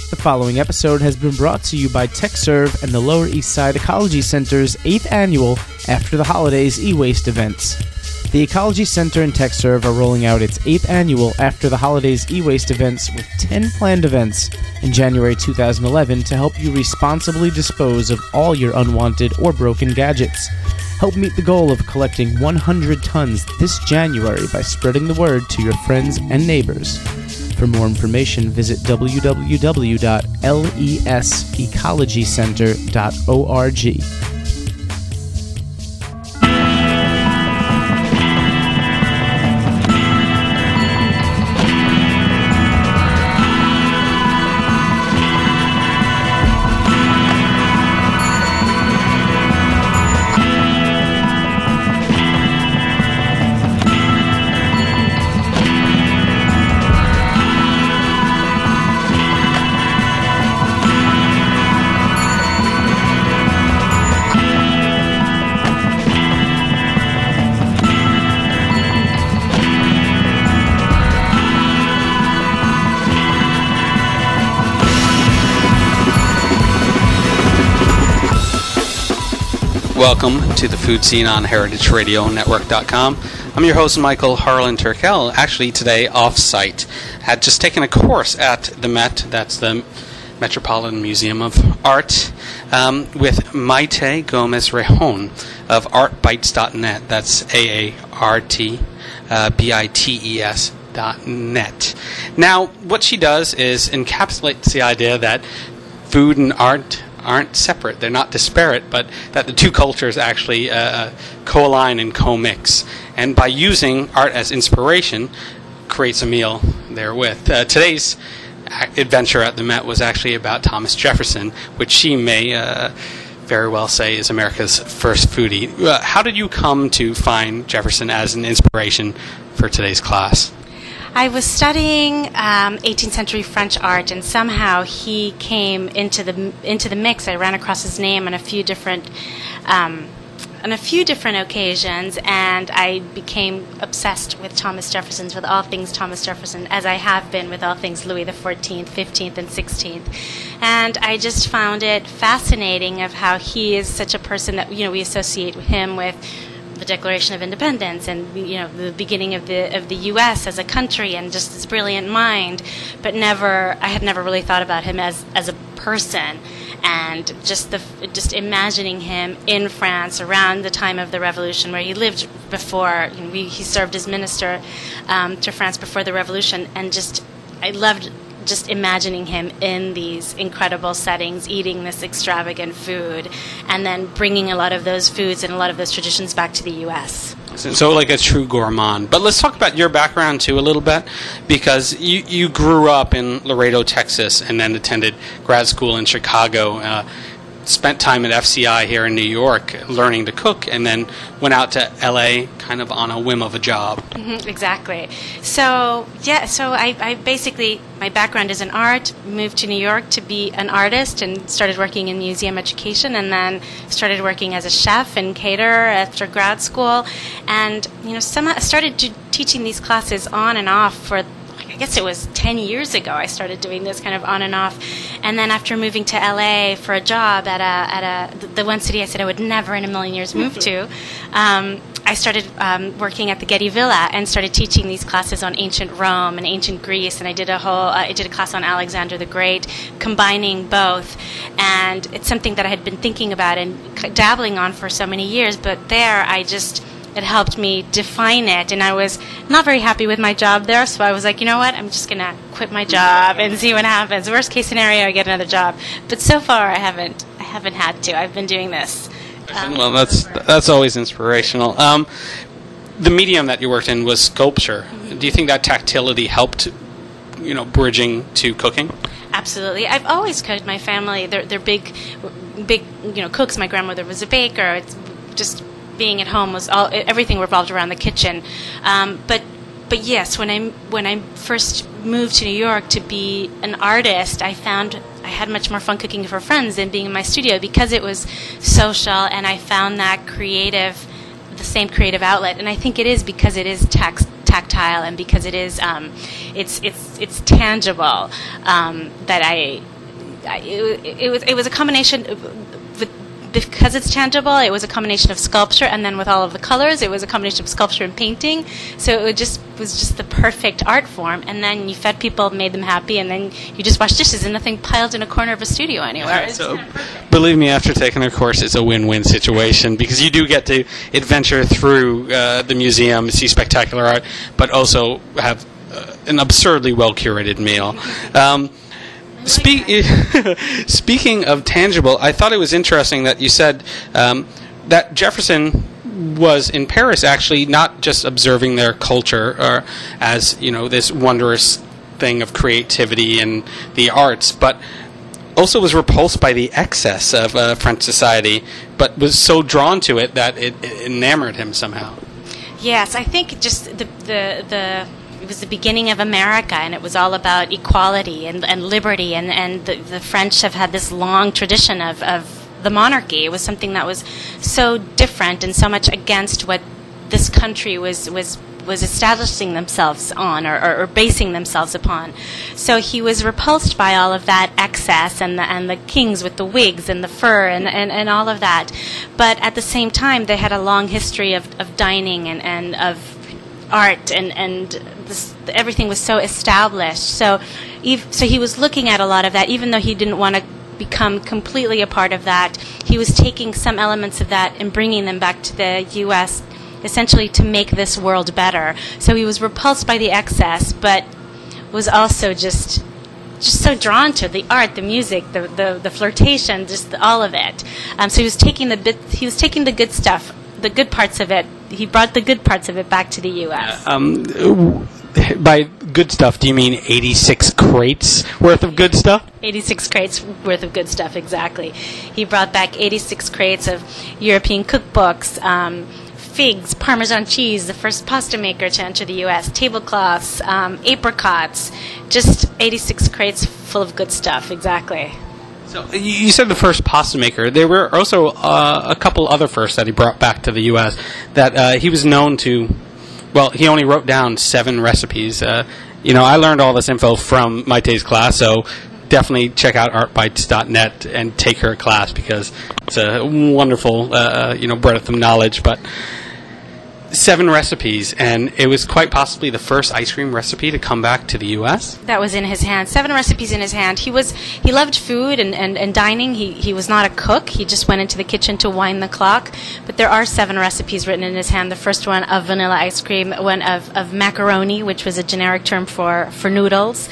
The following episode has been brought to you by TechServe and the Lower East Side Ecology Center's 8th annual After the Holidays e-waste events. The Ecology Center and TechServe are rolling out its 8th annual After the Holidays e-waste events with 10 planned events in January 2011 to help you responsibly dispose of all your unwanted or broken gadgets. Help meet the goal of collecting 100 tons this January by spreading the word to your friends and neighbors. For more information, visit www.lesecologycenter.org. Welcome to the food scene on heritageradionetwork.com. I'm your host, Michael Harlan Turkel. Actually, today off-site. Had just taken a course at the Met, that's the Metropolitan Museum of Art, with Maite Gomez-Rejon of artbites.net. That's AARTBITES.net. Now, what she does is encapsulates the idea that food and art aren't separate, they're not disparate, but that the two cultures actually co-align and co-mix. And by using art as inspiration, creates a meal therewith. Today's adventure at the Met was actually about Thomas Jefferson, which she may very well say is America's first foodie. How did you come to find Jefferson as an inspiration for today's class? I was studying 18th century French art, and somehow he came into the mix. I ran across his name on a few different occasions, and I became obsessed with Thomas Jefferson, with all things Thomas Jefferson, as I have been with all things Louis XIV, 15th, and 16th. And I just found it fascinating of how he is such a person that we associate him with the Declaration of Independence and the beginning of the U.S. as a country, and just this brilliant mind, but I had never really thought about him as a person, and just imagining him in France around the time of the Revolution, where he lived before. He served as minister to France before the Revolution, and I loved just imagining him in these incredible settings, eating this extravagant food, and then bringing a lot of those foods and a lot of those traditions back to the U.S. So like a true gourmand. But let's talk about your background, too, a little bit, because you grew up in Laredo, Texas, and then attended grad school in Chicago, spent time at FCI here in New York learning to cook, and then went out to L.A. kind of on a whim of a job. Mm-hmm, exactly. So I basically, my background is in art, moved to New York to be an artist, and started working in museum education, and then started working as a chef and caterer after grad school, and somehow started teaching these classes on and off for, I guess it was 10 years ago I started doing this kind of on and off. And then after moving to LA for a job at the one city I said I would never in a million years move to, I started working at the Getty Villa and started teaching these classes on ancient Rome and ancient Greece, and I did a class on Alexander the Great, combining both. And it's something that I had been thinking about and dabbling on for so many years, but it helped me define it, and I was not very happy with my job there, so I was like, you know what, I'm just going to quit my job and see what happens. Worst case scenario, I get another job. But so far, I haven't had to. I've been doing this. Well, that's always inspirational. The medium that you worked in was sculpture. Mm-hmm. Do you think that tactility helped, bridging to cooking? Absolutely. I've always cooked. My family, they're big, cooks. My grandmother was a baker. It's just being at home everything revolved around the kitchen. But yes, when I first moved to New York to be an artist, I found I had much more fun cooking for friends than being in my studio, because it was social, and I found that the same creative outlet. And I think it is because it is tactile, and because it is it's tangible, that it was a combination because it's tangible. It was a combination of sculpture, and then with all of the colors, it was a combination of sculpture and painting. So it was just the perfect art form. And then you fed people, made them happy, and then you just washed dishes, and nothing piled in a corner of a studio anywhere. It's So, believe me, after taking our course, it's a win-win situation because you do get to adventure through the museum, see spectacular art, but also have an absurdly well-curated meal. Speaking of tangible, I thought it was interesting that you said that Jefferson was in Paris actually not just observing their culture or as this wondrous thing of creativity and the arts, but also was repulsed by the excess of French society, but was so drawn to it that it enamored him somehow. Yes, I think just it was the beginning of America, and it was all about equality and liberty, and the French have had this long tradition of the monarchy. It was something that was so different and so much against what this country was establishing themselves on or basing themselves upon. So he was repulsed by all of that excess and the kings with the wigs and the fur and all of that. But at the same time, they had a long history of dining and of art and everything was so established. So he was looking at a lot of that, even though he didn't want to become completely a part of that. He was taking some elements of that and bringing them back to the U.S., essentially to make this world better. So he was repulsed by the excess, but was also just so drawn to the art, the music, the flirtation, just all of it. So he was taking the good stuff, the good parts of it. He brought the good parts of it back to the U.S. By good stuff, do you mean 86 crates worth of good stuff? 86 crates worth of good stuff, exactly. He brought back 86 crates of European cookbooks, figs, Parmesan cheese, the first pasta maker to enter the U.S., tablecloths, apricots, just 86 crates full of good stuff, exactly. So you said the first pasta maker. There were also a couple other firsts that he brought back to the U.S. that he was known to. Well, he only wrote down 7 recipes. I learned all this info from Maite's class, so definitely check out artbites.net and take her class because it's a wonderful, breadth of knowledge. But 7 recipes, and it was quite possibly the first ice cream recipe to come back to the U.S. That was in his hand. 7 recipes in his hand. He loved food and dining. He was not a cook. He just went into the kitchen to wind the clock. But there are 7 recipes written in his hand. The first one of vanilla ice cream, one of macaroni, which was a generic term for noodles.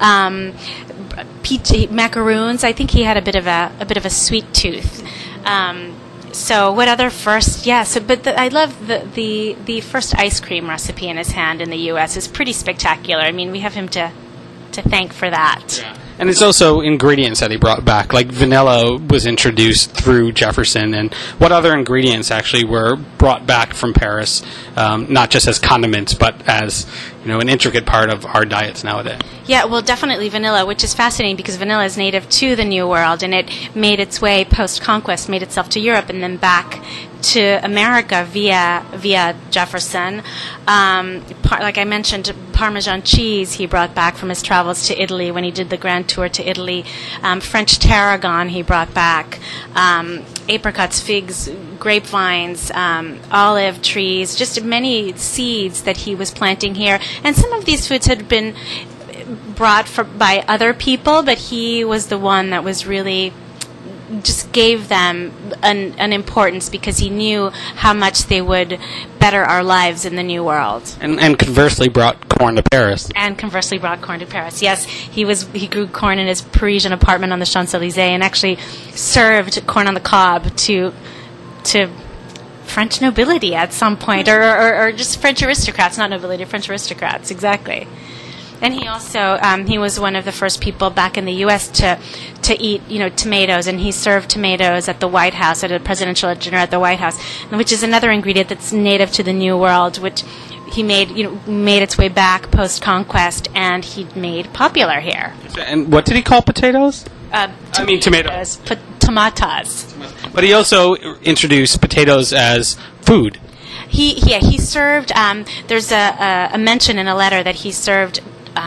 Macaroons. I think he had a bit of a sweet tooth. So what other first? Yeah. So, but I love the first ice cream recipe in his hand in the U.S. is pretty spectacular. I mean, we have him to thank for that. Yeah. And it's also ingredients that he brought back, like vanilla was introduced through Jefferson. And what other ingredients actually were brought back from Paris, not just as condiments, but as an intricate part of our diets nowadays? Yeah, well, definitely vanilla, which is fascinating because vanilla is native to the New World, and it made its way post-conquest, made itself to Europe, and then back to America via Jefferson. Like I mentioned, Parmesan cheese he brought back from his travels to Italy when he did the grand tour to Italy. French tarragon he brought back. Apricots, figs, grapevines, olive trees, just many seeds that he was planting here. And some of these foods had been brought by other people, but he was the one that was really just gave them an importance because he knew how much they would better our lives in the New World. And conversely brought corn to Paris. Yes, he grew corn in his Parisian apartment on the Champs-Élysées and actually served corn on the cob to French nobility at some point, or just French aristocrats, not nobility, French aristocrats, exactly. And he also he was one of the first people back in the U.S. to eat tomatoes, and he served tomatoes at the White House at a presidential dinner at the White House, which is another ingredient that's native to the New World, which he made its way back post conquest, and he made popular here. And what did he call potatoes? Tomatoes. Tomatas. But he also introduced potatoes as food. He served. There's a mention in a letter that he served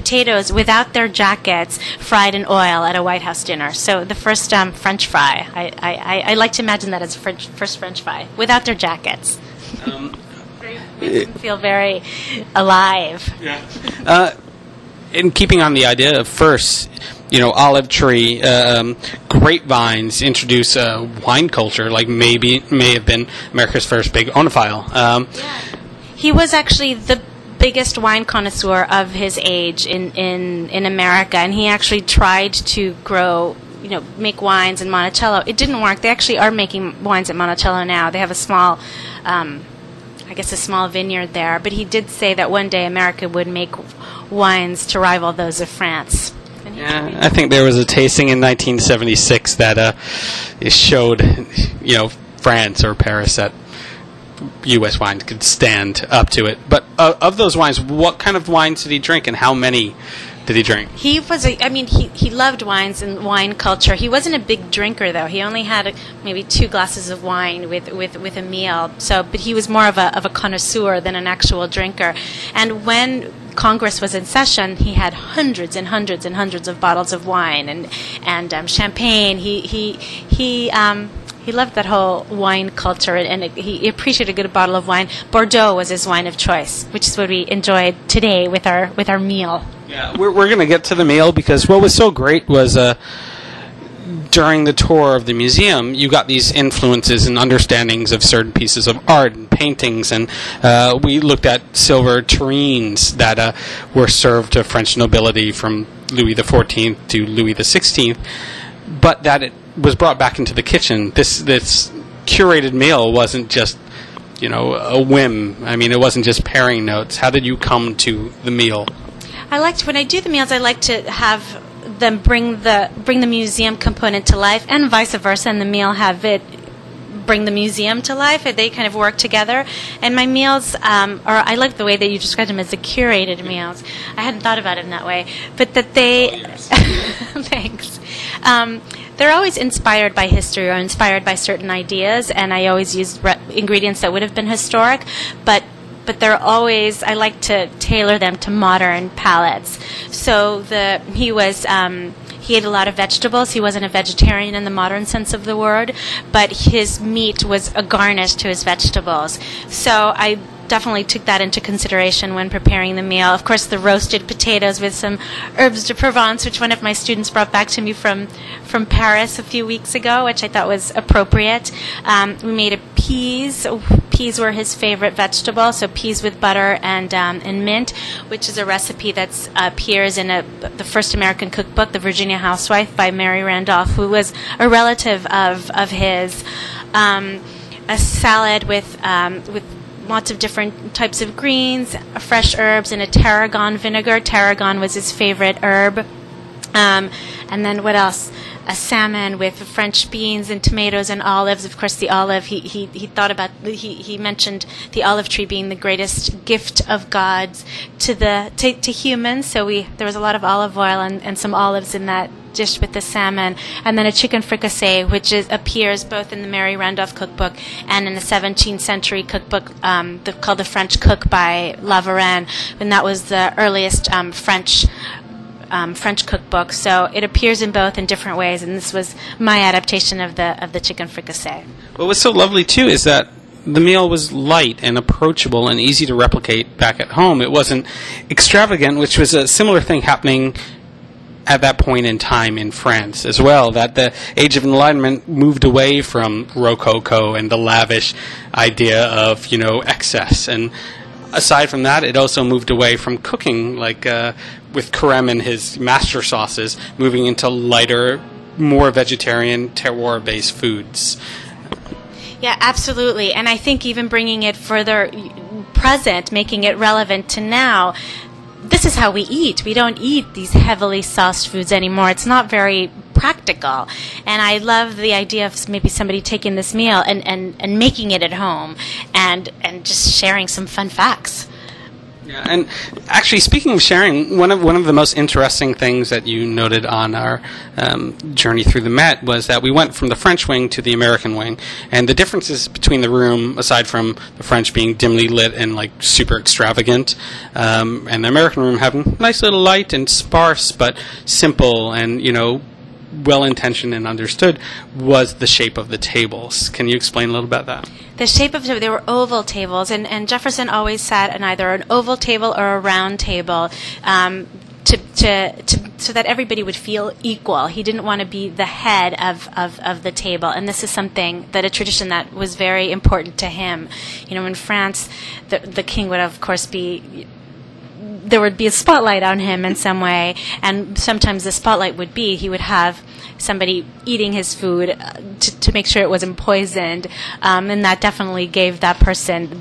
potatoes without their jackets, fried in oil at a White House dinner. So the first French fry. I like to imagine that as a first French fry without their jackets. Makes them feel very alive. Yeah. In keeping on the idea of first, olive tree, grapevines introduce wine culture, like may have been America's first big oenophile. He was actually the biggest wine connoisseur of his age in America, and he actually tried to grow, make wines in Monticello. It didn't work. They actually are making wines at Monticello now. They have a small, a small vineyard there. But he did say that one day America would make wines to rival those of France. Yeah, I think there was a tasting in 1976 that it showed, France or Paris that U.S. wines could stand up to it. But of those wines, what kind of wines did he drink, and how many did he drink? He was he loved wines and wine culture. He wasn't a big drinker, though. He only had maybe 2 glasses of wine with a meal. But he was more of a connoisseur than an actual drinker. And when Congress was in session, he had hundreds and hundreds and hundreds of bottles of wine and champagne. He loved that whole wine culture, and he appreciated a good bottle of wine. Bordeaux was his wine of choice, which is what we enjoyed today with our meal. Yeah, we're going to get to the meal, because what was so great was during the tour of the museum, you got these influences and understandings of certain pieces of art and paintings, and we looked at silver tureens that were served to French nobility from Louis XIV to Louis XVI, but that it was brought back into the kitchen. This curated meal wasn't just a whim. I mean, it wasn't just pairing notes. How did you come to the meal? When I do the meals, I like to have them bring the museum component to life, and vice versa, and the meal have it bring the museum to life. They kind of work together. And my meals I like the way that you described them as the curated meals. I hadn't thought about it in that way, but that they thanks. They're always inspired by history or inspired by certain ideas, and I always use ingredients that would have been historic, but they're always, I like to tailor them to modern palates. So he ate a lot of vegetables. He wasn't a vegetarian in the modern sense of the word, but his meat was a garnish to his vegetables. So I definitely took that into consideration when preparing the meal. Of course, the roasted potatoes with some herbes de Provence, which one of my students brought back to me from Paris a few weeks ago, which I thought was appropriate. We made peas. Peas were his favorite vegetable, so peas with butter and mint, which is a recipe that appears in the first American cookbook, The Virginia Housewife by Mary Randolph, who was a relative of his. A salad with lots of different types of greens, fresh herbs, and a tarragon vinegar. Tarragon was his favorite herb. And then what else? A salmon with French beans and tomatoes and olives. Of course, the olive, he mentioned the olive tree being the greatest gift of God to humans. So there was a lot of olive oil and some olives in that dish with the salmon, and then a chicken fricassee, which appears both in the Mary Randolph cookbook and in the 17th century cookbook called The French Cook by La Varenne, and that was the earliest French cookbook. So it appears in both in different ways, and this was my adaptation of the chicken fricassee. What was so lovely too is that the meal was light and approachable and easy to replicate back at home. It wasn't extravagant, which was a similar thing happening at that point in time in France as well, that the Age of Enlightenment moved away from Rococo and the lavish idea of, excess. And aside from that, it also moved away from cooking, like with Carême and his master sauces, moving into lighter, more vegetarian, terroir-based foods. Yeah, absolutely. And I think even bringing it further present, making it relevant to now, this is how we eat. We don't eat these heavily sauced foods anymore. It's not very practical. And I love the idea of maybe somebody taking this meal and making it at home and just sharing some fun facts. Yeah, and actually, speaking of sharing, one of the most interesting things that you noted on our journey through the Met was that we went from the French wing to the American wing, and the differences between the room, aside from the French being dimly lit and like super extravagant, and the American room having nice little light and sparse but simple and well-intentioned and understood, was the shape of the tables. Can you explain a little about that? The shape of they were oval tables, and Jefferson always sat on either an oval table or a round table, so that everybody would feel equal. He didn't want to be the head of the table, and this is something that a tradition that was very important to him. In France, the king would of course there would be a spotlight on him in some way, and sometimes the spotlight would be he would have somebody eating his food to make sure it wasn't poisoned, and that definitely gave that person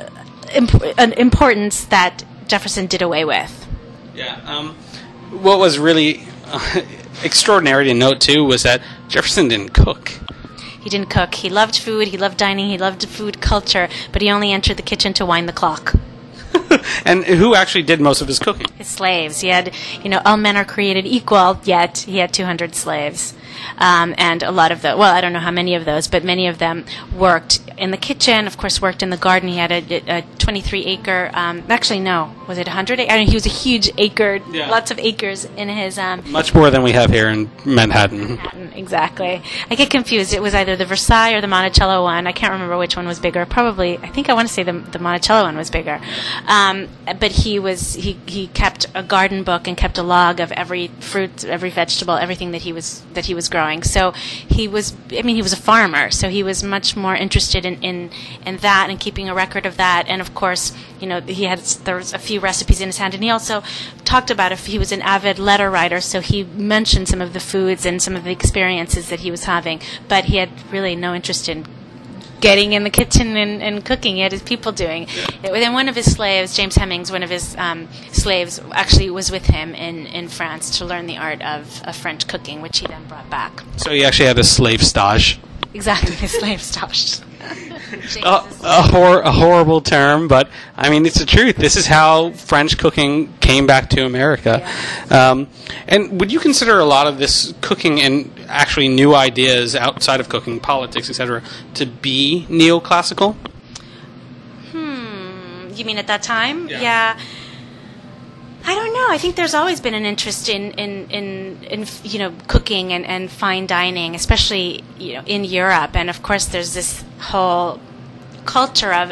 an importance that Jefferson did away with. Yeah. What was really extraordinary to note, too, was that Jefferson didn't cook. He didn't cook. He loved food, he loved dining, he loved food culture, but he only entered the kitchen to wind the clock. And who actually did most of his cooking? His slaves. He had, all men are created equal, yet he had 200 slaves. And a lot of I don't know how many of those, but many of them worked in the kitchen, of course worked in the garden. He had a 23-acre, actually no, was it 100? He was a huge acre, lots of acres in his... Much more than we have here in Manhattan. Exactly. I get confused. It was either the Versailles or the Monticello one. I can't remember which one was bigger. Probably, I think I want to say the Monticello one was bigger. But he kept a garden book and kept a log of every fruit, every vegetable, everything that he was growing. So he was a farmer, so he was much more interested in that and keeping a record of that. And of course, there was a few recipes in his hand, and he also talked about he was an avid letter writer, so he mentioned some of the foods and some of the experiences that he was having, but he had really no interest in getting in the kitchen and cooking. He had his people doing it. And one of his slaves, James Hemmings, one of his slaves, actually was with him in France to learn the art of French cooking, which he then brought back. So he actually had a slave stage. Exactly, a slave stage. A horrible term, but it's the truth. This is how French cooking came back to America. Yeah. And would you consider a lot of this cooking and actually new ideas outside of cooking, politics, etc., to be neoclassical? You mean at that time? Yeah. I don't know. I think there's always been an interest in cooking and fine dining, especially in Europe. And of course, there's this whole culture of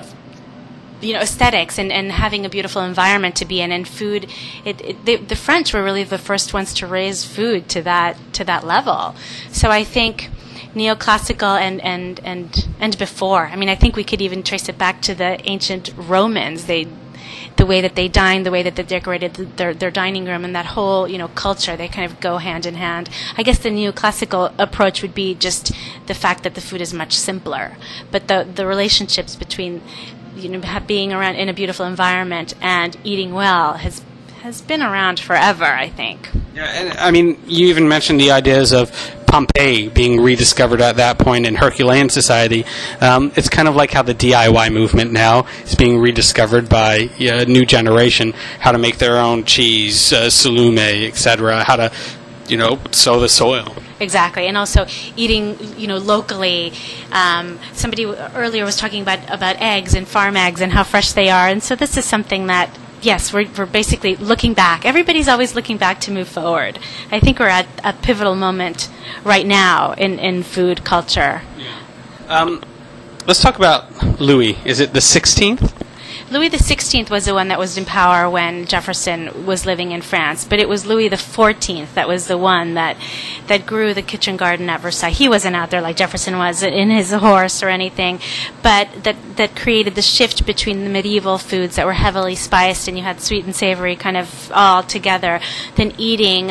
aesthetics and having a beautiful environment to be in. And food, the French were really the first ones to raise food to that level. So I think neoclassical and before. I think we could even trace it back to the ancient Romans. The way that they dined, the way that they decorated their dining room, and that whole culture, they kind of go hand in hand. I guess the neoclassical approach would be just the fact that the food is much simpler, but the relationships between being around in a beautiful environment and eating well has been around forever, I think. Yeah, and you even mentioned the ideas of Pompeii being rediscovered at that point in Herculean society. It's kind of like how the DIY movement now is being rediscovered by a new generation, how to make their own cheese, salume, etc., how to, sow the soil. Exactly, and also eating, locally. Somebody earlier was talking about eggs and farm eggs and how fresh they are, and so this is something that, yes, we're basically looking back. Everybody's always looking back to move forward. I think we're at a pivotal moment right now in food culture. Yeah. Let's talk about Louis. Is it the 16th? Louis XVI was the one that was in power when Jefferson was living in France, but it was Louis XIV that was the one that grew the kitchen garden at Versailles. He wasn't out there like Jefferson was in his horse or anything, but that created the shift between the medieval foods that were heavily spiced and you had sweet and savory kind of all together, then eating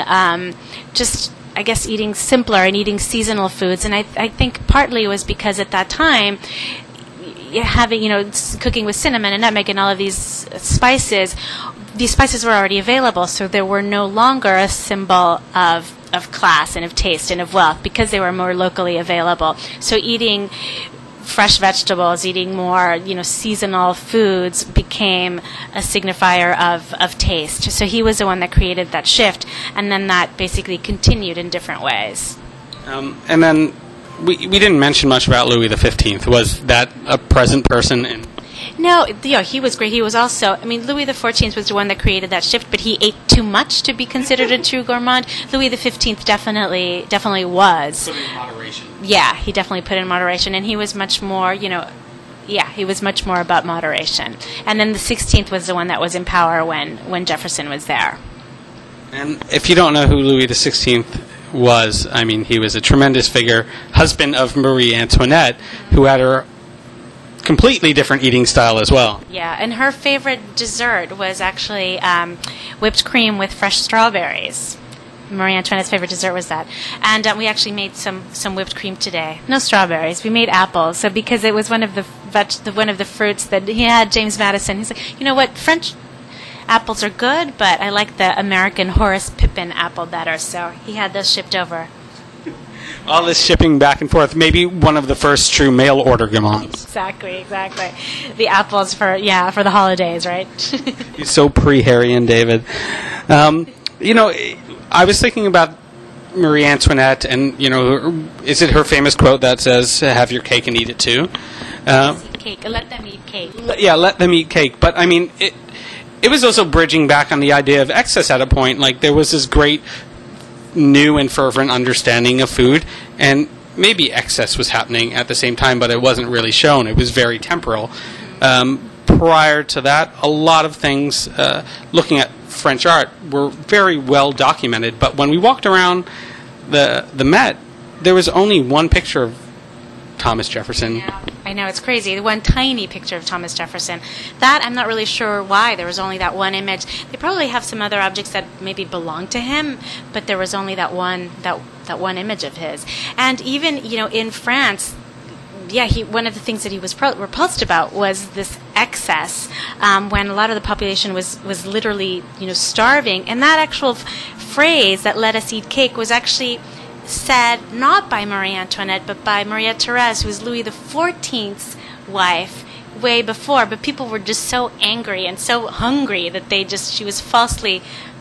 eating simpler and eating seasonal foods. And I think partly it was because at that time, having, cooking with cinnamon and nutmeg and all of these spices were already available, so they were no longer a symbol of class and of taste and of wealth because they were more locally available. So eating fresh vegetables, eating more, seasonal foods became a signifier of taste. So he was the one that created that shift, and then that basically continued in different ways. And then we didn't mention much about Louis XV. Was that a present person in? No, he was great. He was also, Louis XIV was the one that created that shift, but he ate too much to be considered a true gourmand. Louis XV definitely was. Put in moderation. Yeah, he definitely put in moderation, and he was much more, he was much more about moderation. And then the 16th was the one that was in power when Jefferson was there. And if you don't know who Louis XVI was, he was a tremendous figure, husband of Marie Antoinette, who had her completely different eating style as well. Yeah, and her favorite dessert was actually whipped cream with fresh strawberries. Marie Antoinette's favorite dessert was that. And we actually made some whipped cream today. No strawberries. We made apples. So because it was one of the fruits that he had, James Madison, he's like, you know what, French apples are good, but I like the American Horace Pippin apple better. So he had those shipped over. All this shipping back and forth. Maybe one of the first true mail order gourmands. Exactly. The apples for the holidays, right? He's so pre-Harry and David. I was thinking about Marie Antoinette, and is it her famous quote that says, "Have your cake and eat it too"? Eat cake. Let them eat cake. Yeah, let them eat cake. But it was also bridging back on the idea of excess at a point. Like there was this great new and fervent understanding of food, and maybe excess was happening at the same time, but it wasn't really shown. It was very temporal. Prior to that, a lot of things, looking at French art, were very well documented, but when we walked around the Met, there was only one picture of Thomas Jefferson. Yeah, I know, it's crazy. One tiny picture of Thomas Jefferson. That, I'm not really sure why. There was only that one image. They probably have some other objects that maybe belonged to him, but there was only that one image of his. And even, in France, one of the things that he was repulsed about was this excess, when a lot of the population was literally, starving. And that actual phrase that "let us eat cake" was actually said not by Marie Antoinette, but by Maria Therese, who was Louis XIV's wife way before. But people were just so angry and so hungry that she was falsely,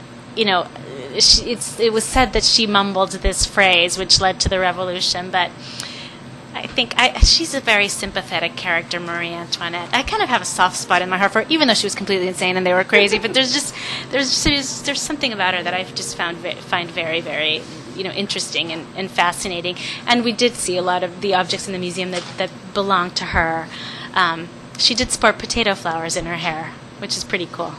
it was said that she mumbled this phrase, which led to the revolution. But I think she's a very sympathetic character, Marie Antoinette. I kind of have a soft spot in my heart for her, even though she was completely insane and they were crazy. But there's something about her that I've just find very, very interesting and fascinating. And we did see a lot of the objects in the museum that belonged to her. She did sport potato flowers in her hair, which is pretty cool.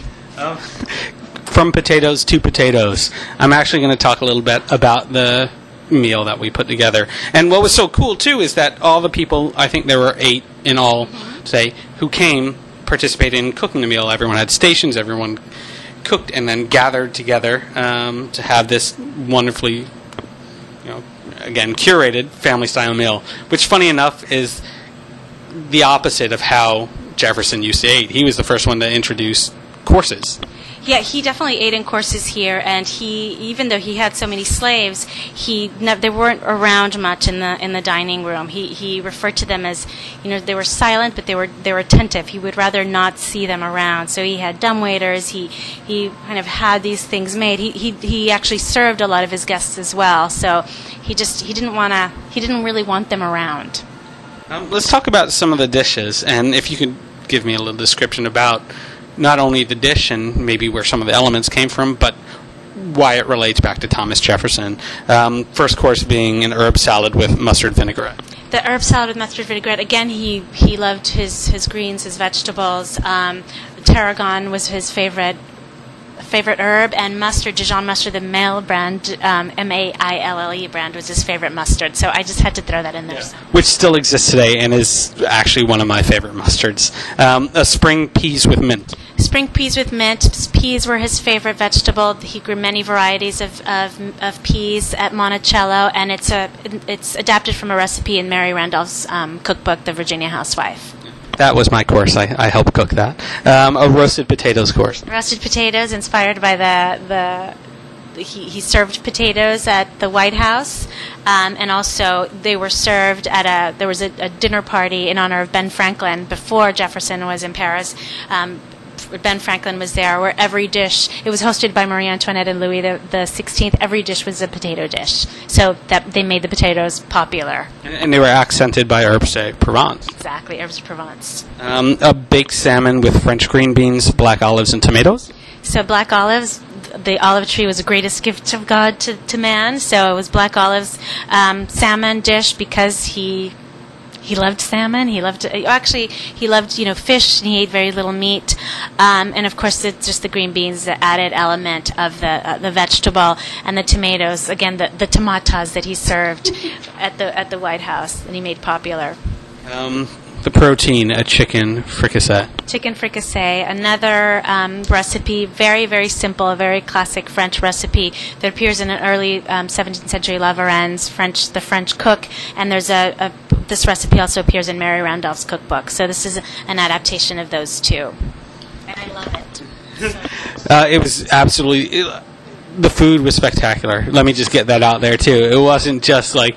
From potatoes to potatoes. I'm actually going to talk a little bit about the meal that we put together. And what was so cool, too, is that all the people, I think there were 8 in all, say, who came, participated in cooking the meal. Everyone had stations, everyone cooked and then gathered together to have this wonderfully, again, curated family-style meal, which, funny enough, is the opposite of how Jefferson used to eat. He was the first one to introduce courses. Yeah, he definitely ate in courses here, and even though he had so many slaves, they weren't around much in the dining room. He referred to them as, they were silent, but they were attentive. He would rather not see them around. So he had dumbwaiters. He kind of had these things made. He actually served a lot of his guests as well. So he didn't really want them around. Let's talk about some of the dishes, and if you could give me a little description about not only the dish and maybe where some of the elements came from, but why it relates back to Thomas Jefferson. First course being an herb salad with mustard vinaigrette. The herb salad with mustard vinaigrette, again, he loved his greens, his vegetables. Tarragon was his favorite herb, and mustard, Dijon mustard, the Maille brand, Maille brand, was his favorite mustard. So I just had to throw that in there. Yeah. Which still exists today and is actually one of my favorite mustards. Spring peas with mint. Spring peas with mint. Peas were his favorite vegetable. He grew many varieties of peas at Monticello, and it's adapted from a recipe in Mary Randolph's cookbook, The Virginia Housewife. That was my course. I helped cook that. A roasted potatoes course. Roasted potatoes, inspired by the he served potatoes at the White House, and also they were served at there was a dinner party in honor of Ben Franklin before Jefferson was in Paris. Ben Franklin was there, where every dish, it was hosted by Marie Antoinette and Louis the 16th. Every dish was a potato dish, so that they made the potatoes popular. And they were accented by herbes de Provence. Exactly, herbes de Provence. A baked salmon with French green beans, black olives, and tomatoes. So black olives, the olive tree was the greatest gift of God to man. So it was black olives, salmon dish because he loved salmon. He loved fish, and he ate very little meat. And of course, it's just the green beans, the added element of the vegetable, and the tomatoes. Again, the tomatas that he served at the White House, and he made popular. The protein, a chicken fricassee. Chicken fricassee, another recipe, very, very simple, a very classic French recipe that appears in an early 17th century La Varennes, the French cook, and there's this recipe also appears in Mary Randolph's cookbook. So this is an adaptation of those two, and I love it. It was absolutely, the food was spectacular. Let me just get that out there too. It wasn't just like,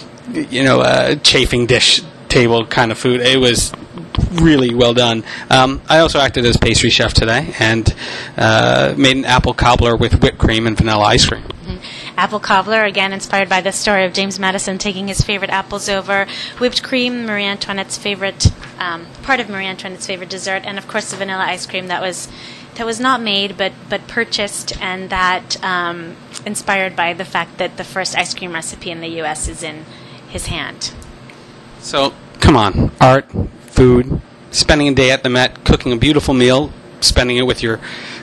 a chafing dish table kind of food. It was really well done. I also acted as pastry chef today and made an apple cobbler with whipped cream and vanilla ice cream. Apple cobbler, again inspired by the story of James Madison taking his favorite apples over. Whipped cream, Marie Antoinette's favorite, part of Marie Antoinette's favorite dessert, and of course the vanilla ice cream that was not made but purchased, and that inspired by the fact that the first ice cream recipe in the U.S. is in his hand. So, come on. Art, food, spending a day at the Met, cooking a beautiful meal, spending it with your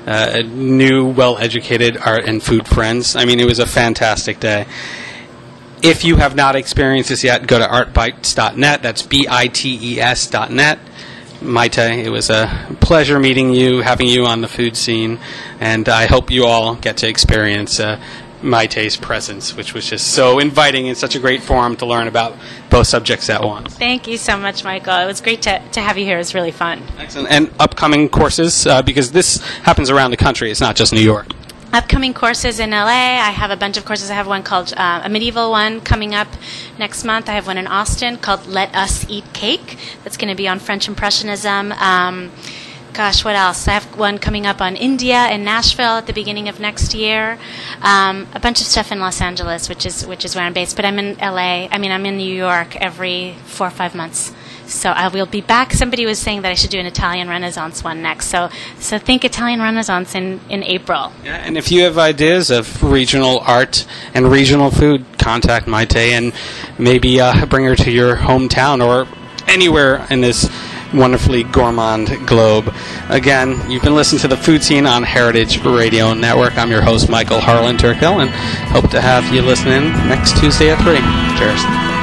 new, well-educated art and food friends. I mean, it was a fantastic day. If you have not experienced this yet, go to artbites.net. That's bites.net. Maite, it was a pleasure meeting you, having you on the food scene, and I hope you all get to experience Maite's presence, which was just so inviting and such a great forum to learn about both subjects at once. Thank you so much, Michael. It was great to have you here. It was really fun. Excellent. And upcoming courses, because this happens around the country. It's not just New York. Upcoming courses in LA. I have a bunch of courses. I have one called a medieval one coming up next month. I have one in Austin called Let Us Eat Cake. That's going to be on French Impressionism. Gosh, what else? I have one coming up on India and Nashville at the beginning of next year. A bunch of stuff in Los Angeles, which is where I'm based. But I'm in LA. I'm in New York every 4 or 5 months. So I will be back. Somebody was saying that I should do an Italian Renaissance one next. So think Italian Renaissance in April. Yeah, and if you have ideas of regional art and regional food, contact Maite and maybe bring her to your hometown or anywhere in this wonderfully gourmand globe. Again, you've been listening to The Food Scene on Heritage Radio Network. I'm your host, Michael Harlan Turkell, and hope to have you listening next Tuesday at 3. Cheers.